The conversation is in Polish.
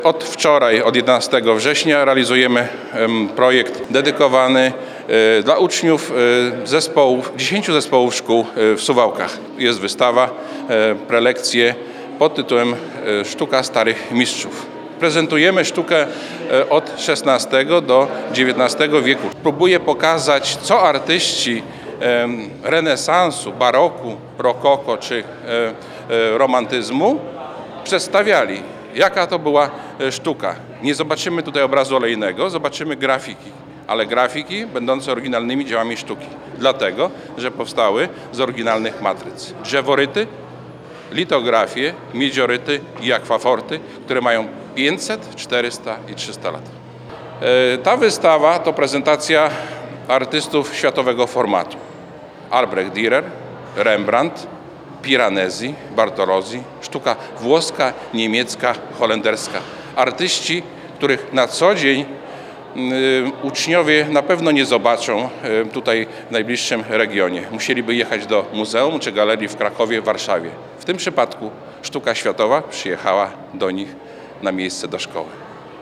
Od wczoraj, od 11 września realizujemy projekt dedykowany dla uczniów 10 zespołów szkół w Suwałkach. Jest wystawa, prelekcje pod tytułem Sztuka Starych Mistrzów. Prezentujemy sztukę od XVI do XIX wieku. Próbuję pokazać, co artyści renesansu, baroku, rokoko czy romantyzmu przedstawiali. Jaka to była sztuka. Nie zobaczymy tutaj obrazu olejnego, zobaczymy grafiki, ale grafiki będące oryginalnymi dziełami sztuki. Dlatego, że powstały z oryginalnych matryc. Drzeworyty, litografie, miedzioryty i akwaforty, które mają 500, 400 i 300 lat. Ta wystawa to prezentacja artystów światowego formatu. Albrecht Dürer, Rembrandt, Piranesi, Bartolozzi, sztuka włoska, niemiecka, holenderska. Artyści, których na co dzień uczniowie na pewno nie zobaczą tutaj w najbliższym regionie. Musieliby jechać do muzeum czy galerii w Krakowie, w Warszawie. W tym przypadku sztuka światowa przyjechała do nich na miejsce do szkoły.